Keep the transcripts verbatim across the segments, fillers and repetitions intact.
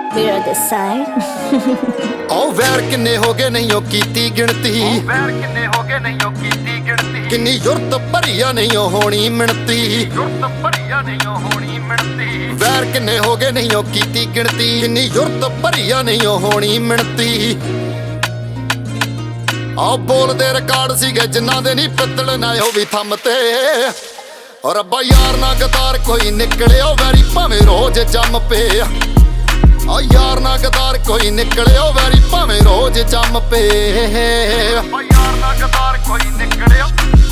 We're on the side. ਉਹ ਵੈਰ ਕਿੰਨੇ ਹੋ ਗਏ ਨਹੀਂ ਉਹ ਕੀਤੀ ਗਿਣਤੀ, ਵੈਰ ਕਿੰਨੇ ਹੋ ਗਏ ਨਹੀਂ ਉਹ ਕੀਤੀ ਗਿਣਤੀ, ਕਿੰਨੀ ਜ਼ੁਰਤ ਭਰੀਆ ਨਹੀਂ ਉਹ ਹੋਣੀ ਮਿਣਤੀ, ਜ਼ੁਰਤ ਭਰੀਆ ਨਹੀਂ ਉਹ ਹੋਣੀ ਮਿਣਤੀ। ਵੈਰ ਕਿੰਨੇ ਹੋ ਗਏ ਨਹੀਂ ਉਹ ਕੀਤੀ ਗਿਣਤੀ, ਕਿੰਨੀ ਜ਼ੁਰਤ ਭਰੀਆ ਨਹੀਂ ਉਹ ਹੋਣੀ ਮਿਣਤੀ। ਆਹ ਬੋਲਦੇ ਰਿਕਾਰਡ ਸੀਗੇ ਜਿਨ੍ਹਾਂ ਦੇ ਨਹੀਂ ਪਿੱਤਲ ਨਾ ਉਹ ਵੀ ਥੰਮ ਤੇ। ਔਰ ਰੱਬਾ ਯਾਰ ਨਾ ਗਦਾਰ ਕੋਈ ਨਿਕਲਿਓ ਵੈਰੀ ਭਾਵੇਂ ਰੋਜ਼ ਜੰਮ ਪਏ। ਆ ਯਾਰ ਨਾ ਗਦਾਰ ਕੋਈ ਨਿਕਲਿਓ ਵੈਰੀ ਭਾਵੇਂ ਰੋਜ਼ ਜੰਮ ਪਏ। ਓ ਯਾਰ ਨਾ ਗਦਾਰ ਕੋਈ ਨਿਕਲਿਓ,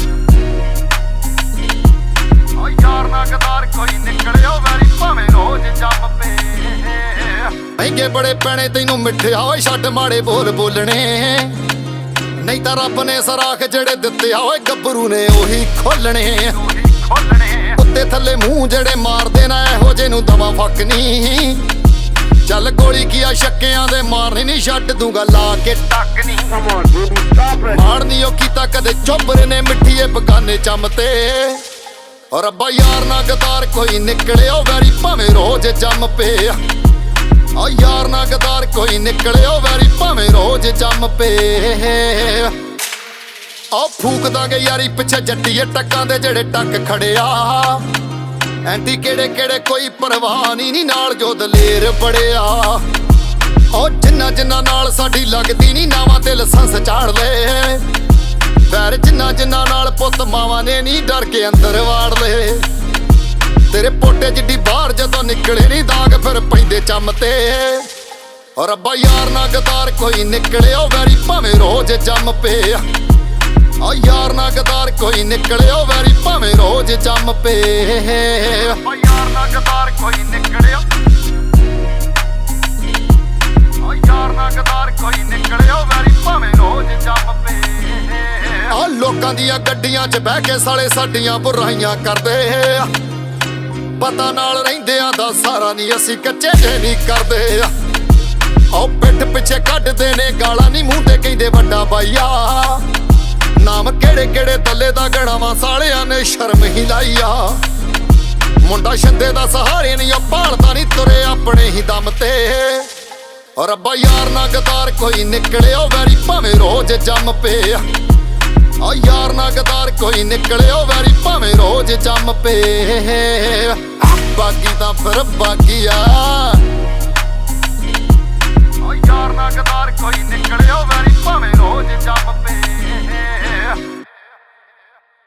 ਓ ਯਾਰ ਨਾ ਗਦਾਰ ਕੋਈ ਨਿਕਲਿਓ ਵੈਰੀ ਭਾਵੇਂ ਰੋਜ਼ ਜੰਮ ਪਏ। ਮਹਿੰਗੇ ਬੜੇ ਪੈਣੇ ਤੈਨੂੰ ਮਿੱਠਿਆ ਓਏ ਛੱਡ ਮਾੜੇ ਬੋਲ ਬੋਲਣੇ, ਨਹੀਂ ਤਾਂ ਰੱਬ ਨੇ ਸਰਾਖ ਜਿਹੜੇ ਦਿੱਤੇ ਆ ਓਏ ਗੱਭਰੂ ਨੇ ਉਹੀ ਖੋਲਣੇ। ਉਹੀ ਖੋਲਣੇ ਉੱਤੇ ਥੱਲੇ ਮੂੰਹ ਜਿਹੜੇ ਮਾਰਦੇ ਨਾ ਇਹੋ ਜਿਹੇ ਨੂੰ ਦਵਾ ਫੱਕ ਨੀ। ਚੱਲ ਗੋਲੀ ਕੀਆ ਛੱਕਿਆਂ ਦੇ ਮਾਰਨੀ ਨਹੀਂ ਛੱਡ ਦੂੰਗਾ ਲਾ ਕੇ ਟੱਕ ਨਹੀਂ। ਮਾਰਨੀ ਉਹ ਕੀਤਾ ਕਦੇ ਚੋਬਰੇ ਨੇ ਮਿੱਠੀਏ ਬਗਾਨੇ ਚੰਮ ਤੇ। ਔਰ ਰੱਬਾ ਯਾਰ ਨਾ ਗਦਾਰ ਕੋਈ ਨਿਕਲਿਓ ਵੈਰੀ ਭਾਵੇਂ ਰੋਜ਼ ਜੰਮ ਪਏ। ਆ ਯਾਰ ਨਾ ਗਦਾਰ ਕੋਈ ਨਿਕਲਿਓ ਵੈਰੀ ਭਾਵੇਂ ਰੋਜ਼ ਜੰਮ ਪਏ। ਆ ਫੂਕ ਦਾਂਗੇ ਯਾਰੀ ਪਿੱਛੇ ਜੱਟੀਏ ਟੱਕਾਂ ਦੇ ਜਿਹੜੇ ਟੱਕ ਖੜਿਆ। ਐਂਟੀ ਕਿਹੜੇ ਕਿਹੜੇ ਕੋਈ ਪਰਵਾਹ ਨਹੀਂ ਨਾਲ ਜੋ ਦਲੇਰ ਬੜਿਆ। ਉਹ ਜਿੰਨਾ ਜਿੰਨਾ ਨਾਲ ਸਾਡੀ ਲੱਗਦੀ ਨਹੀਂ ਨਾਵਾਂ ਤੇ ਲਾਇਸੈਂਸ ਚਾੜ ਲੈ। ਵੈਰ ਜਿੰਨਾ ਜਿੰਨਾ ਨਾਲ ਪੁੱਤ ਮਾਵਾਂ ਨੇ ਨਹੀਂ ਡਰ ਕੇ ਅੰਦਰ ਵਾੜ ਲੈ। ਤੇਰੇ ਪੋਟੇ ਜਿੱਡੀ ਬਾਹਰ ਜਦੋਂ ਨਿਕਲੇ ਨਹੀਂ ਦਾਗ ਫਿਰ ਪੈਂਦੇ ਚੰਮ ਤੇ। ਔਰ ਰੱਬਾ ਯਾਰ ਨਾ ਗਦਾਰ ਕੋਈ ਨਿਕਲਿਓ ਵੈਰੀ ਭਾਵੇਂ ਰੋਜ਼ ਜੰਮ ਪਏ। ਆ ਯਾਰ ਨਾ ਗਦਾਰ ਕੋਈ ਨਿਕਲਿਓ ਵੈਰੀ ਭਾਵੇਂ ਰੋਜ਼ ਜੰਮ ਪਏ। ਓ ਯਾਰ ਨਾ ਗਦਾਰ ਕੋਈ ਨਿਕਲਿਓ, ਓ ਯਾਰ ਨਾ ਗਦਾਰ ਕੋਈ ਨਿਕਲਿਓ ਵੈਰੀ ਭਾਵੇਂ ਰੋਜ਼ ਜੰਮ ਪਏ। ਆ ਲੋਕਾਂ ਦੀਆਂ ਗੱਡੀਆਂ 'ਚ ਬਹਿ ਕੇ ਸਾਲੇ ਸਾਡੀਆਂ ਬੁਰਾਈਆਂ ਕਰਦੇ। ਪਤਾ ਨਾਲ ਰਹਿੰਦਿਆਂ ਦਾ ਸਾਰਾ ਨਹੀਂ ਅਸੀਂ ਕੱਚੇ ਜੇ ਨਹੀਂ ਕਰਦੇ। ਉਹ ਪਿੱਠ ਪਿੱਛੇ ਕੱਢਦੇ ਨੇ ਗਾਲਾਂ ਨਹੀਂ ਮੂੰਹ ਤੇ ਕਹਿੰਦੇ ਵੱਡਾ ਬਾਈਆ। ਨਾਮ ਕਿਹੜੇ ਕਿਹੜੇ ਦੱਲੇ ਦਾ ਗਣਾਵਾਂ ਸਾਲਿਆਂ ਨੇ ਸ਼ਰਮ ਹੀ ਲਾਈਆ। ਮੁੰਡਾ ਛੱਦੇ ਦਾ ਸਹਾਰੇ ਨਹੀਂ ਉਹ ਭਾਲਦਾ ਨਹੀਂ ਤੁਰੇ ਆਪਣੇ ਹੀ ਦਮ ਤੇ। ਔਰ ਰੱਬਾ ਯਾਰ ਨਾ ਗਦਾਰ ਕੋਈ ਨਿਕਲਿਓ ਵੈਰੀ ਭਾਵੇਂ ਰੋਜ਼ ਜੰਮ ਪਏ। ਆ ਯਾਰ ਨਾ ਗਦਾਰ ਕੋਈ ਨਿਕਲਿਓ ਵੈਰੀ ਭਾਵੇਂ ਰੋਜ਼ ਜੰਮ ਪਏ। ਬਾਕੀ ਤਾਂ ਫਿਰ ਬਾਕੀ ਆ। ਓ ਯਾਰ ਨਾ ਗਦਾਰ ਕੋਈ ਨਿਕਲਿਓ ਵੈਰੀ ਭਾਵੇਂ ਰੋਜ਼ ਜੰਮ ਪਏ।